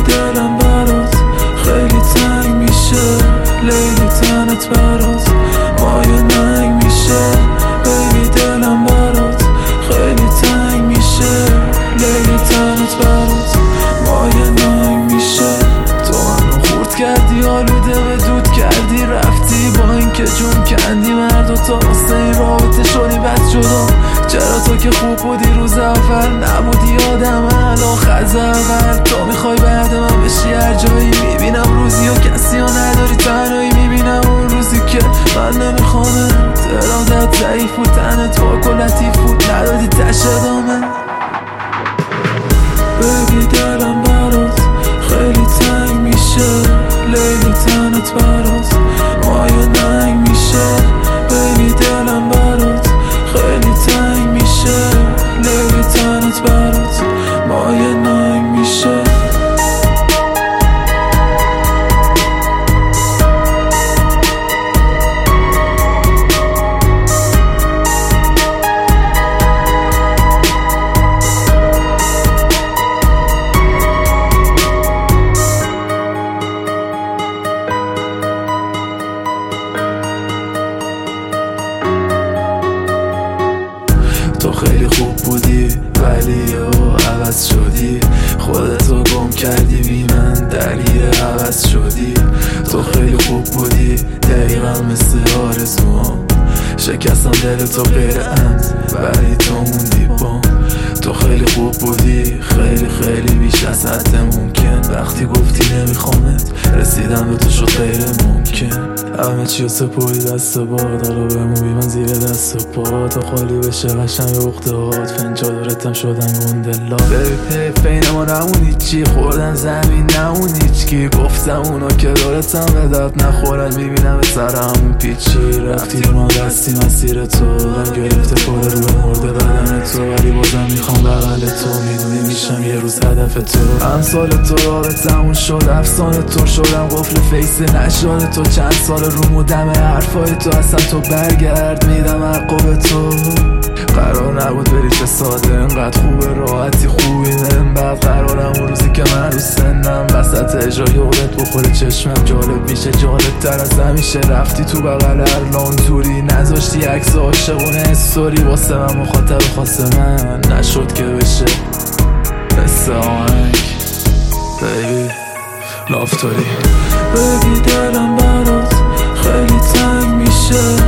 دلم برات خیلی تنگ میشه، لیلی تنت برات مایه ننگ میشه. بیبی دلم برات خیلی تنگ میشه، لیلی تنت برات مایه ننگ میشه. تو منو خورد کردی، آلوده به دود کردی، رفتی با این که جون کندی مردو تا واسه این رابطه شدی بد جدا. چرا تو که خوب بودی روز اول نبودی آدم الان خز اول. تو میخوای بعد من بشی هر جایی، میبینم روزی و کسی ها نداری تنهایی، میبینم اون روزی که من نمیخوامت. ارادت ضعیف بود، تنت پاک و لطیف بود، ندادی تش ادامه. بیبی دلم برات خیلی تنگ میشه، لیلی تنت برات مایه ننگ میشه. بیبی دلم برات خیلی تنگ میشه، لیلی تنت برات مایه ننگ میشه. تو خیلی خوب بودی ولی عوض شدی، خودتو گم کردی بی من دلیل عوض شدی. تو خیلی خوب بودی دقیقا مثل آرزوام، شکستم دل تو غیر عمد ولی تو موندی بام. تو خیلی خوب بودی خیلی خیلی بیش از حد ممکن، وقتی گفتی نمیخوامت رسیدم به تو شد غیر ممکن. همه چی رو سپوری دست باد، حالا بمونی من زیر دست پا. تا خالی بشه قشنگ اختهات فنجا دارتم شدن گندلا. بیبی پین ما نمونی چی خوردن زمین نمونی چی، گفتم اونا که دارتم به درد نخورن، میبینم به سرمون پیچی. رفتی ما دستی مسیر تو، غم گرفته پاره روی مرده بدن تو، ولی بازم میخوام بغل تو، میدونی میشم یه روز هدف تو. امسال تو رابطمون شد افسانه تو، شدم قفل فیس نشان تو. چند سال رو دم حرفای تو، اصلا تو برگرد میدم عقب تو. قرار نبود بری چه ساده، انقدر خوبه راحتی خوبی من بعد. قرارم اون روزی که من رو سنم وسط اجرای یادت بخوره چشمم، جالب میشه جالب تر از همیشه. رفتی تو بغل ارلان توری، نذاشتی عکس عاشقونه استوری، واسه من مخاطب خاص من نشد که بشه مثل آهنگ. بیبی لافتوری. بیبی دلم برات خیلی تنگ میشه،